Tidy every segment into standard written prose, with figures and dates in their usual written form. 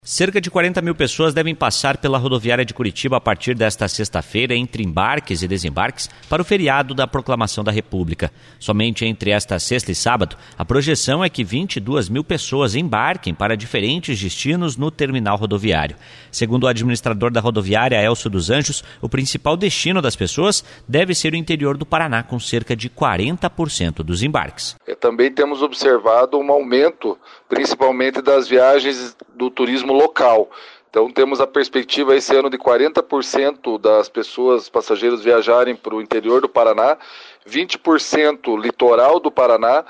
Cerca de 40 mil pessoas devem passar pela rodoviária de Curitiba a partir desta sexta-feira entre embarques e desembarques para o feriado da Proclamação da República. Somente entre esta sexta e sábado, a projeção é que 22 mil pessoas embarquem para diferentes destinos no terminal rodoviário. Segundo o administrador da rodoviária, Elcio dos Anjos, o principal destino das pessoas deve ser o interior do Paraná, com cerca de 40% dos embarques. Também temos observado um aumento, principalmente das viagens do turismo local. Então temos a perspectiva esse ano de 40% das pessoas, passageiros, viajarem para o interior do Paraná, 20% litoral do Paraná,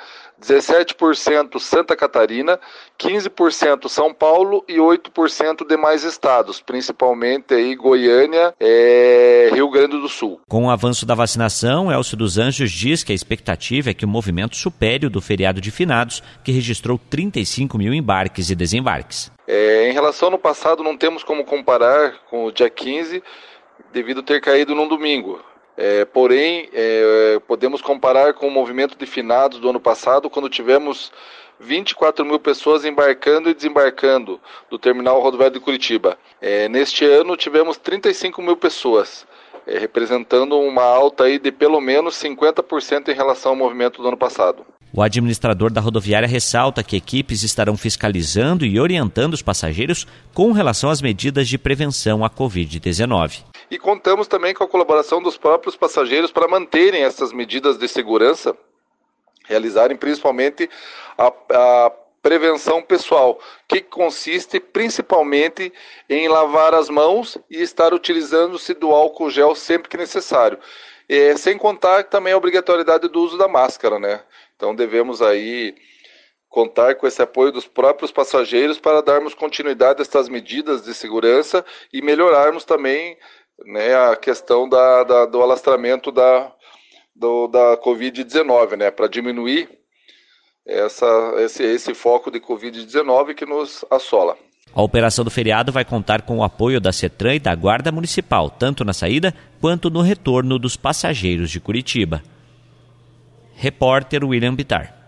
17% Santa Catarina, 15% São Paulo e 8% demais estados, principalmente aí Goiânia e Rio Grande do Sul. Com o avanço da vacinação, Elcio dos Anjos diz que a expectativa é que o movimento supere o do feriado de finados, que registrou 35 mil embarques e desembarques. Em relação ao ano passado, não temos como comparar com o dia 15, devido a ter caído num domingo. Porém, podemos comparar com o movimento de finados do ano passado, quando tivemos 24 mil pessoas embarcando e desembarcando do terminal rodoviário de Curitiba. Neste ano, tivemos 35 mil pessoas, representando uma alta aí de pelo menos 50% em relação ao movimento do ano passado. O administrador da rodoviária ressalta que equipes estarão fiscalizando e orientando os passageiros com relação às medidas de prevenção à Covid-19. E contamos também com a colaboração dos próprios passageiros para manterem essas medidas de segurança, realizarem principalmente a prevenção pessoal, que consiste principalmente em lavar as mãos e estar utilizando-se do álcool gel sempre que necessário. Sem contar também a obrigatoriedade do uso da máscara, né? Então devemos aí contar com esse apoio dos próprios passageiros para darmos continuidade a estas medidas de segurança e melhorarmos também, né, a questão do alastramento da Covid-19, né, para diminuir esse foco de Covid-19 que nos assola. A operação do feriado vai contar com o apoio da CETRAN e da Guarda Municipal, tanto na saída quanto no retorno dos passageiros de Curitiba. Repórter William Bittar.